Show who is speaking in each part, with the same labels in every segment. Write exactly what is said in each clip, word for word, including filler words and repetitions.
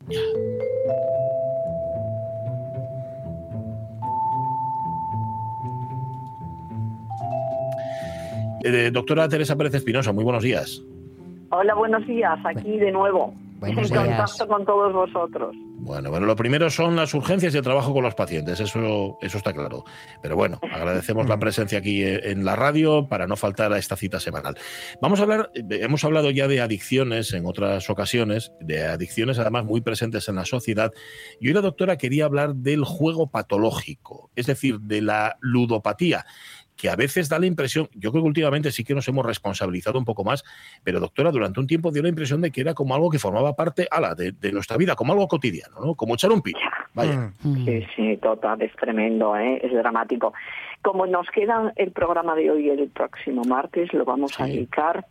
Speaker 1: Eh, doctora Teresa Pérez Espinosa, muy buenos días.
Speaker 2: Hola, buenos días. Aquí de nuevo,
Speaker 3: buenos
Speaker 2: en
Speaker 3: días.
Speaker 2: contacto con todos vosotros.
Speaker 1: Bueno, bueno, lo primero son las urgencias y el trabajo con los pacientes, eso, eso está claro. Pero bueno, agradecemos la presencia aquí en la radio para no faltar a esta cita semanal. Vamos a hablar, hemos hablado ya de adicciones en otras ocasiones, de adicciones además muy presentes en la sociedad, y hoy la doctora quería hablar del juego patológico, es decir, de la ludopatía, que a veces da la impresión, yo creo que últimamente sí que nos hemos responsabilizado un poco más, pero doctora, durante un tiempo dio la impresión de que era como algo que formaba parte ala, de, de nuestra vida, como algo cotidiano, ¿no? Como echar un pito. Vaya.
Speaker 2: Sí, sí, total, es tremendo, ¿eh? Es dramático. Como nos queda el programa de hoy y el próximo martes, lo vamos sí. a dedicar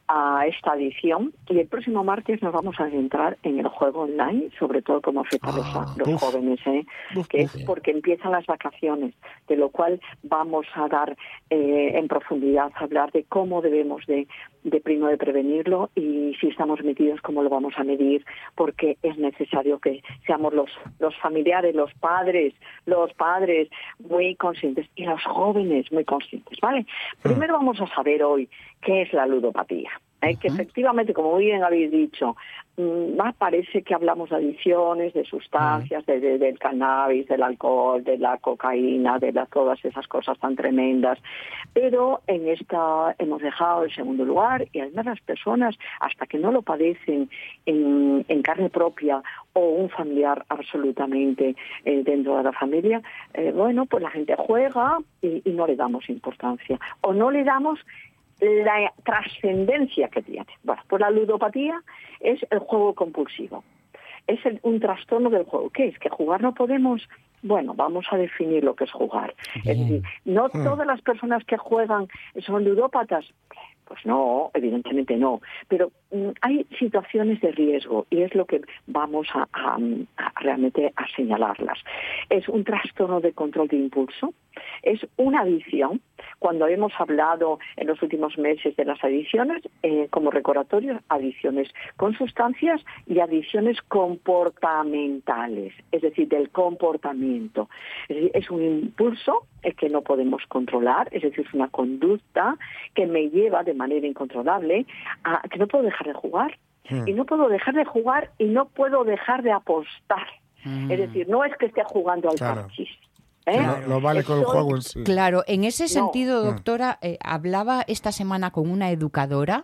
Speaker 2: a esta edición, y el próximo martes nos vamos a centrar en el juego online, sobre todo cómo afecta ah, a los uf, jóvenes, ¿eh? uf, que uf. es porque empiezan las vacaciones, de lo cual vamos a dar eh, en profundidad, a hablar de cómo debemos de, de primero de prevenirlo, y si estamos metidos, cómo lo vamos a medir, porque es necesario que seamos los, los familiares, los padres, los padres muy conscientes, y los jóvenes muy conscientes, ¿vale? Mm. Primero vamos a saber hoy qué es la ludopatía. ¿Eh? Que efectivamente, como bien habéis dicho, más parece que hablamos de adicciones, de sustancias, de, de, del cannabis, del alcohol, de la cocaína, de la, todas esas cosas tan tremendas, pero en esta hemos dejado el segundo lugar, y además las personas, hasta que no lo padecen en, en carne propia o un familiar absolutamente eh, dentro de la familia, eh, bueno, pues la gente juega y, y no le damos importancia, o no le damos la trascendencia que tiene. Bueno, pues la ludopatía es el juego compulsivo. Es el, un trastorno del juego. ¿Qué es? ¿Que jugar no podemos? Bueno, vamos a definir lo que es jugar. Bien. Es decir, no hmm. todas las personas que juegan son ludópatas. Pues no, evidentemente no. Pero mm, hay situaciones de riesgo, y es lo que vamos a, a, a realmente a señalarlas. Es un trastorno de control de impulso, es una adicción. Cuando hemos hablado en los últimos meses de las adicciones, eh, como recordatorio, adicciones con sustancias y adicciones comportamentales, es decir, del comportamiento. Es decir, es un impulso eh, que no podemos controlar, es decir, es una conducta que me lleva de manera incontrolable a que no puedo dejar de jugar. Mm. Y no puedo dejar de jugar y no puedo dejar de apostar. Mm. Es decir, no es que esté jugando al
Speaker 4: claro.
Speaker 2: parchís.
Speaker 4: ¿Eh? No, no vale con el juego en sí.
Speaker 3: Claro, en ese sentido, no. doctora, eh, hablaba esta semana con una educadora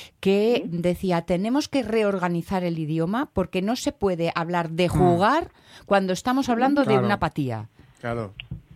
Speaker 3: que ¿Sí? decía, tenemos que reorganizar el idioma porque no se puede hablar de jugar mm. cuando estamos hablando claro. de una apatía.
Speaker 4: Claro.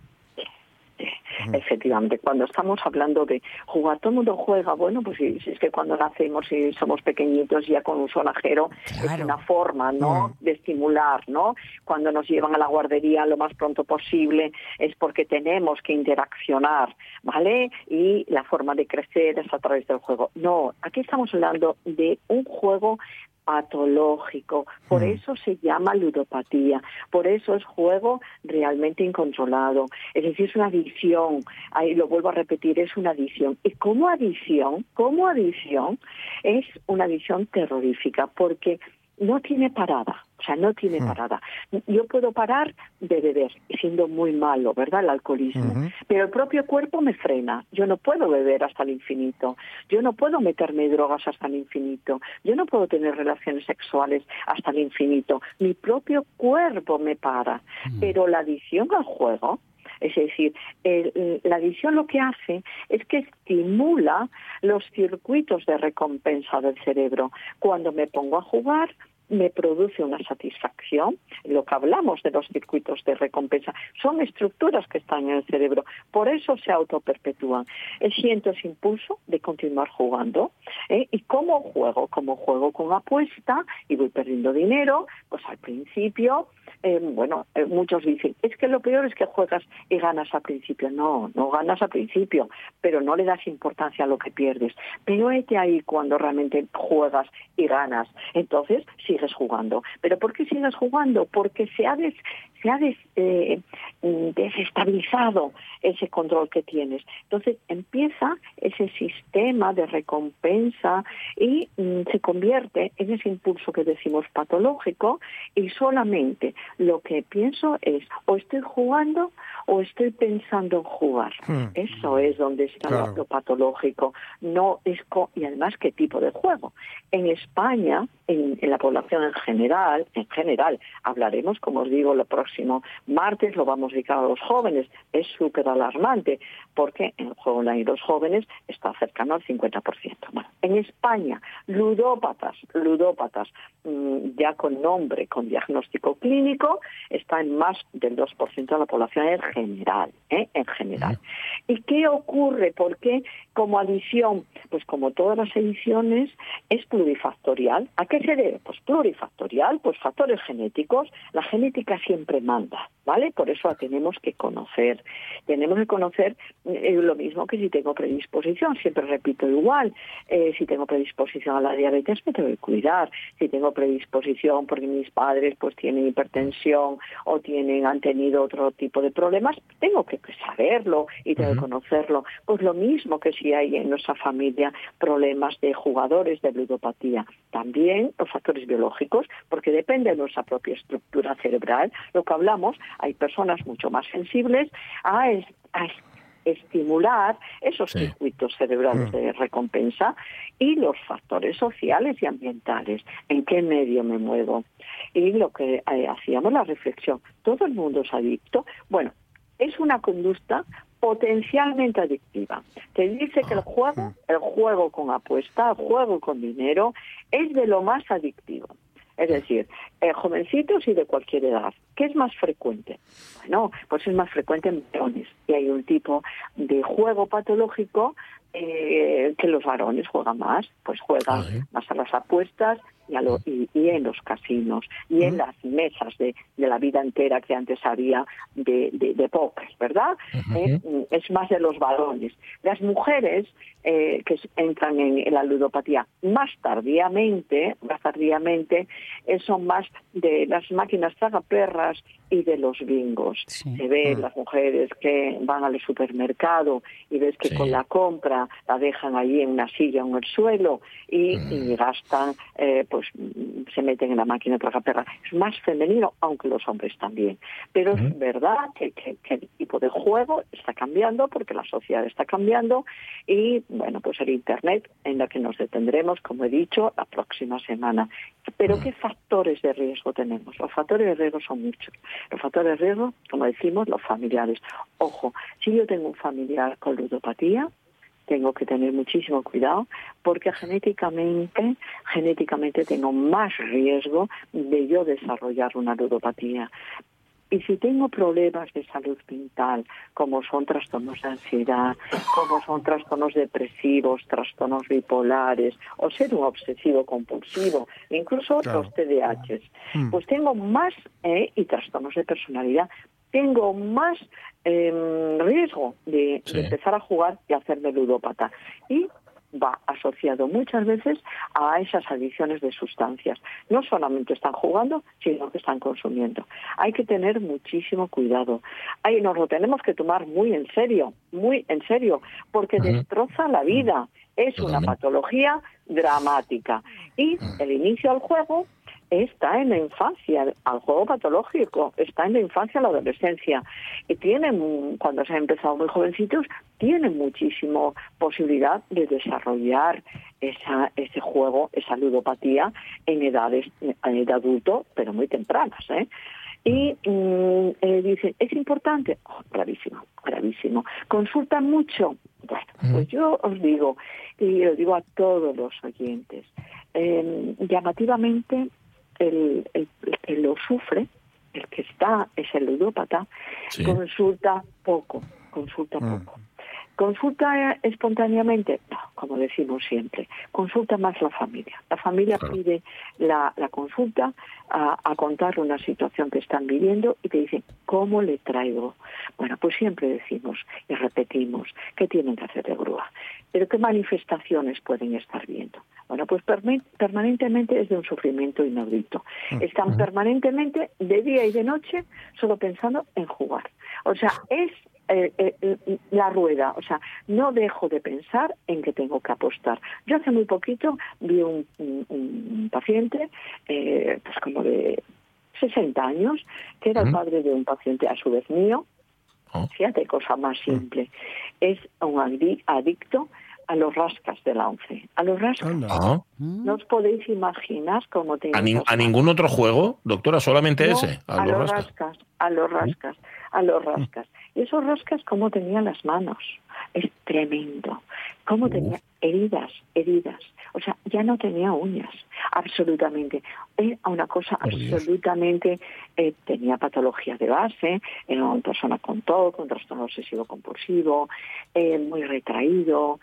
Speaker 2: Efectivamente, cuando estamos hablando de jugar, todo el mundo juega, bueno, pues si, si es que cuando nacemos y si somos pequeñitos ya con un sonajero, claro. es una forma, ¿no?, mm. de estimular, ¿no? Cuando nos llevan a la guardería lo más pronto posible es porque tenemos que interaccionar, ¿vale? Y la forma de crecer es a través del juego. No, aquí estamos hablando de un juego patológico, por mm. eso se llama ludopatía, por eso es juego realmente incontrolado, es decir, es una adicción, ahí lo vuelvo a repetir, es una adicción, y como adicción, como adicción, es una adicción terrorífica, porque no tiene parada, o sea, no tiene uh-huh. parada. Yo puedo parar de beber, siendo muy malo, ¿verdad?, el alcoholismo, uh-huh. pero el propio cuerpo me frena. Yo no puedo beber hasta el infinito, yo no puedo meterme drogas hasta el infinito, yo no puedo tener relaciones sexuales hasta el infinito. Mi propio cuerpo me para, uh-huh. pero la adicción al juego, es decir, el, la adicción lo que hace es que estimula los circuitos de recompensa del cerebro. Cuando me pongo a jugar, me produce una satisfacción. Lo que hablamos de los circuitos de recompensa son estructuras que están en el cerebro, por eso se autoperpetúan. Siento ese impulso de continuar jugando, ¿eh? ¿Y cómo juego? Como juego con apuesta y voy perdiendo dinero, pues al principio eh, bueno, eh, muchos dicen, es que lo peor es que juegas y ganas al principio. No, no ganas al principio, pero no le das importancia a lo que pierdes. Pero es de ahí cuando realmente juegas y ganas. Entonces sigues jugando. ¿Pero por qué sigues jugando? Porque se ha, des, se ha des, eh, desestabilizado ese control que tienes. Entonces empieza ese sistema de recompensa y mm, se convierte en ese impulso que decimos patológico, y solamente lo que pienso es o estoy jugando o estoy pensando en jugar. Hmm. Eso es donde está claro. lo patológico. No es co- y además qué tipo de juego. En España, en, en la población en general, en general, hablaremos, como os digo, el próximo martes, lo vamos a dedicar a los jóvenes. Es súper alarmante porque en el juego online los jóvenes está cercano al cincuenta por ciento. Bueno, en España, ludópatas, ludópatas, mmm, ya con nombre, con diagnóstico clínico, está en más del dos por ciento de la población en general, ¿eh? En general. ¿Y qué ocurre? ¿Por qué como adición? Pues como todas las ediciones, es plurifactorial. ¿A qué se debe? Pues plurifactorial, pues factores genéticos. La genética siempre manda, ¿vale? Por eso la tenemos que conocer. Tenemos que conocer eh, lo mismo que si tengo predisposición. Siempre repito igual. Eh, si tengo predisposición a la diabetes, me tengo que cuidar. Si tengo predisposición porque mis padres pues tienen hipertensión o tienen han tenido otro tipo de problemas, tengo que saberlo y tengo uh-huh. que conocerlo. Pues lo mismo que si hay en nuestra familia problemas de jugadores de ludopatía. También los factores biológicos, porque depende de nuestra propia estructura cerebral. Lo que hablamos, hay personas mucho más sensibles a, es, a estimular esos sí. circuitos cerebrales mm. de recompensa, y los factores sociales y ambientales. ¿En qué medio me muevo? Y lo que eh, hacíamos la reflexión, ¿todo el mundo es adicto? Bueno, es una conducta potencialmente adictiva. Te dice que el juego, el juego con apuesta, el juego con dinero, es de lo más adictivo. Es decir, eh, jovencitos y de cualquier edad. ¿Qué es más frecuente? Bueno, pues es más frecuente en varones. Y hay un tipo de juego patológico eh, que los varones juegan más. Pues juegan uh-huh. más a las apuestas y, a lo, y, y en los casinos y uh-huh. en las mesas de, de la vida entera que antes había de, de, de póker, ¿verdad? Uh-huh. Eh, es más de los varones. Las mujeres eh, que entran en, en la ludopatía más tardíamente, más tardíamente, eh, son más de las máquinas tragaperras y de los bingos. Sí. Se ve uh-huh. las mujeres que van al supermercado y ves que sí. con la compra la dejan ahí en una silla o en el suelo y, uh-huh. y gastan, eh, pues se meten en la máquina tragaperra. Es más femenino, aunque los hombres también. Pero uh-huh. es verdad que, que, que el tipo de juego está cambiando porque la sociedad está cambiando y, bueno, pues el Internet, en la que nos detendremos, como he dicho, la próxima semana. Pero ¿qué factores de riesgo tenemos? Los factores de riesgo son muchos. Los factores de riesgo, como decimos, los familiares. Ojo, si yo tengo un familiar con ludopatía, tengo que tener muchísimo cuidado porque genéticamente, genéticamente tengo más riesgo de yo desarrollar una ludopatía. Y si tengo problemas de salud mental, como son trastornos de ansiedad, como son trastornos depresivos, trastornos bipolares, o ser un obsesivo compulsivo, incluso claro. los T D A H, mm. pues tengo más, eh, y trastornos de personalidad, tengo más eh, riesgo de, sí. de empezar a jugar y hacerme ludópata. Y va asociado muchas veces a esas adicciones de sustancias. No solamente están jugando, sino que están consumiendo. Hay que tener muchísimo cuidado. Ahí nos lo tenemos que tomar muy en serio, muy en serio, porque uh-huh. destroza la vida. Es una patología dramática. Y el inicio al juego está en la infancia, al juego patológico, está en la infancia, la adolescencia. Y tienen, cuando se han empezado muy jovencitos, tienen muchísima posibilidad de desarrollar esa, ese juego, esa ludopatía en edades de adulto, pero muy tempranas, ¿eh? Y mm, eh, dicen, ¿es importante? Oh, gravísimo, gravísimo. ¿Consultan mucho? Bueno, pues yo os digo, y lo digo a todos los oyentes, eh, llamativamente, el, el, el que lo sufre, el que está, es el ludópata, sí. consulta poco, consulta mm. poco. ¿Consulta espontáneamente? No, como decimos siempre. Consulta más la familia. La familia claro. pide la, la consulta a, a contar una situación que están viviendo y te dicen, ¿cómo le traigo? Bueno, pues siempre decimos y repetimos que tienen que hacer de grúa. Pero ¿qué manifestaciones pueden estar viendo? Bueno, pues permanentemente es de un sufrimiento inaudito. Están permanentemente, de día y de noche, solo pensando en jugar. O sea, es eh, eh, la rueda. O sea, no dejo de pensar en que tengo que apostar. Yo hace muy poquito vi un, un, un paciente, eh, pues como de sesenta años, que era el padre de un paciente a su vez mío. Fíjate, cosa más simple. Es un adicto a los rascas de la once. A los rascas.
Speaker 1: Ah.
Speaker 2: No os podéis imaginar cómo tengo.
Speaker 1: ¿A, ni, ¿A ningún otro juego, doctora? ¿Solamente
Speaker 2: no,
Speaker 1: ese?
Speaker 2: A, a los, los rascas. rascas. A los rascas. A los rascas. Y esos rascas, ¿cómo tenían las manos? Es tremendo. ¿Cómo tenía heridas, heridas? O sea, ya no tenía uñas, absolutamente. Era una cosa Por absolutamente... Eh, tenía patología de base, era una persona con T O C, con trastorno obsesivo-compulsivo, eh, muy retraído,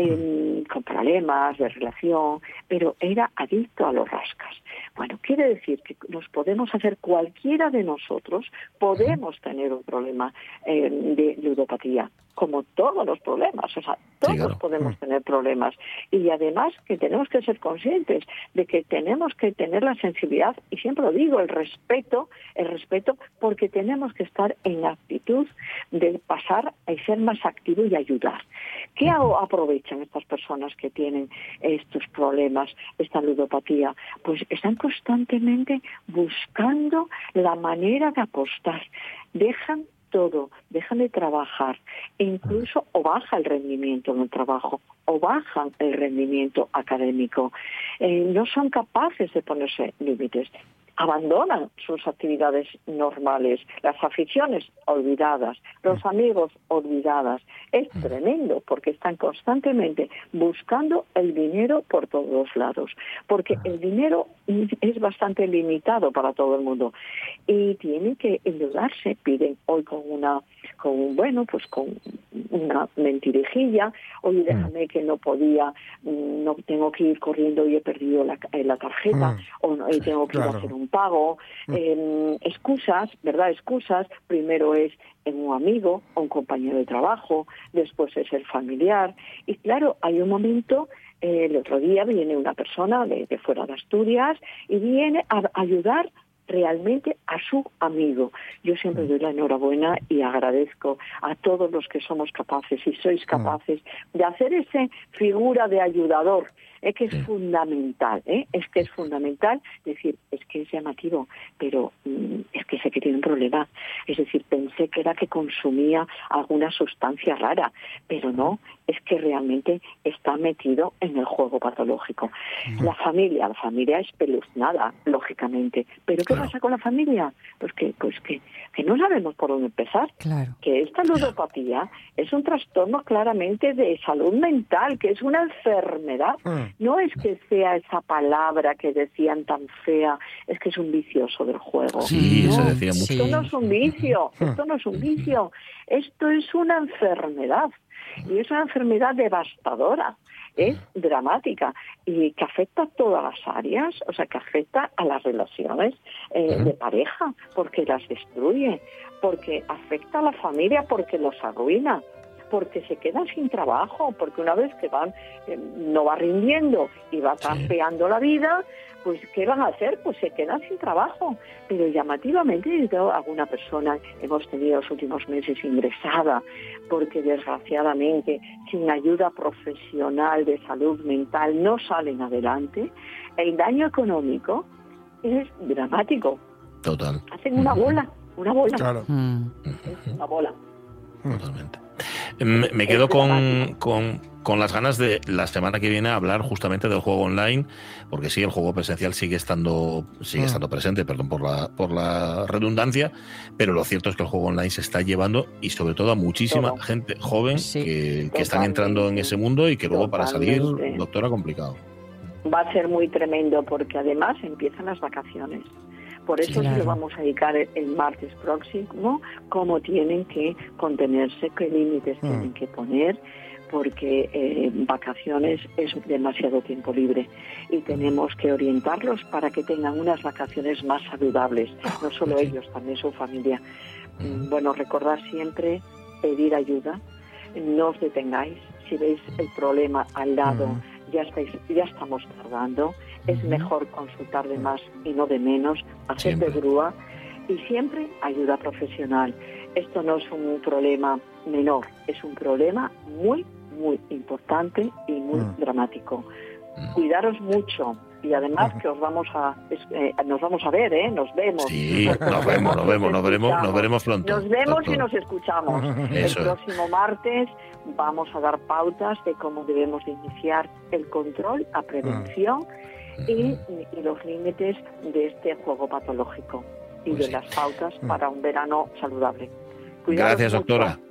Speaker 2: eh, con problemas de relación, pero era adicto a los rascas. Bueno, quiere decir que nos podemos hacer, cualquiera de nosotros, podemos tener un problema eh, de ludopatía, como todos los problemas, o sea, todos sí, claro. podemos tener problemas. Y además que tenemos que ser conscientes de que tenemos que tener la sensibilidad, y siempre lo digo, el respeto, el respeto, porque tenemos que estar en actitud de pasar a ser más activo y ayudar. ¿Qué aprovechan estas personas que tienen estos problemas, esta ludopatía? Pues están constantemente buscando la manera de apostar. Dejan todo, dejan de trabajar, e incluso o baja el rendimiento en el trabajo, o bajan el rendimiento académico. Eh, no son capaces de ponerse límites. Abandonan sus actividades normales, las aficiones olvidadas, los amigos olvidadas. Es tremendo porque están constantemente buscando el dinero por todos lados, porque el dinero es bastante limitado para todo el mundo y tienen que endeudarse. Piden hoy con una, con bueno, pues con una mentirijilla, hoy déjame que no podía, no tengo que ir corriendo y he perdido la, la tarjeta, o no, y tengo que ir a hacer un pago, eh, excusas, ¿verdad? Excusas, primero es en un amigo o un compañero de trabajo, después es el familiar, y claro, hay un momento, eh, el otro día viene una persona de, de fuera de Asturias y viene a ayudar realmente a su amigo. Yo siempre doy la enhorabuena y agradezco a todos los que somos capaces y sois capaces de hacer esa figura de ayudador. Es que es sí. fundamental, ¿eh? Es que es fundamental decir, es que es llamativo, pero mm, es que sé que tiene un problema. Es decir, pensé que era que consumía alguna sustancia rara, pero no, es que realmente está metido en el juego patológico. Uh-huh. La familia, la familia es espeluznada, lógicamente, pero ¿qué claro. pasa con la familia? Pues que, pues que, que no sabemos por dónde empezar.
Speaker 3: Claro.
Speaker 2: Que esta ludopatía es un trastorno claramente de salud mental, que es una enfermedad. Uh-huh. No es que sea esa palabra que decían tan fea, es que es un vicioso del juego.
Speaker 1: Sí,
Speaker 2: no,
Speaker 1: se decía mucho.
Speaker 2: Esto no es un vicio, esto no es un vicio, esto es una enfermedad. Y es una enfermedad devastadora, es dramática y que afecta a todas las áreas, o sea, que afecta a las relaciones eh, de pareja, porque las destruye, porque afecta a la familia, porque los arruina, porque se quedan sin trabajo, porque una vez que van, eh, no va rindiendo y va campeando sí. la vida, pues ¿qué van a hacer? Pues se quedan sin trabajo. Pero llamativamente, alguna persona hemos tenido los últimos meses ingresada, porque desgraciadamente sin ayuda profesional de salud mental no salen adelante. El daño económico es dramático.
Speaker 1: Total.
Speaker 2: Hacen una bola, una bola.
Speaker 4: Claro.
Speaker 2: Es una bola.
Speaker 1: Totalmente. Me, me quedo con, con, con las ganas de la semana que viene hablar justamente del juego online, porque sí, el juego presencial sigue estando sigue estando presente, perdón por la por la redundancia, pero lo cierto es que el juego online se está llevando y sobre todo a muchísima todo. gente joven sí. que, que están entrando en ese mundo y que luego Totalmente. para salir, doctora, complicado.
Speaker 2: Va a ser muy tremendo porque además empiezan las vacaciones. Por eso
Speaker 3: claro.
Speaker 2: sí lo vamos a dedicar el, el martes próximo, cómo tienen que contenerse, qué límites mm. tienen que poner, porque eh, vacaciones es demasiado tiempo libre y tenemos que orientarlos para que tengan unas vacaciones más saludables, no solo sí. ellos, también su familia. Mm. Bueno, recordar siempre pedir ayuda, no os detengáis, si veis el problema al lado, mm. ya estáis, ya estamos tardando, es mejor consultar de más y no de menos, hacer de grúa y siempre ayuda profesional. Esto no es un problema menor, es un problema muy, muy importante y muy mm. dramático. Mm. Cuidaros mucho y además que os vamos a eh, nos vamos a ver, ¿eh? Nos vemos.
Speaker 1: Sí, nos vemos, nos vemos, nos veremos, nos veremos pronto.
Speaker 2: Nos vemos doctor. Y nos escuchamos.
Speaker 1: Eso
Speaker 2: el próximo es. martes vamos a dar pautas de cómo debemos de iniciar el control, la prevención mm. y, y los límites de este juego patológico y pues de sí. las pautas mm. para un verano saludable. Cuidados
Speaker 1: Gracias,
Speaker 2: mucho.
Speaker 1: doctora.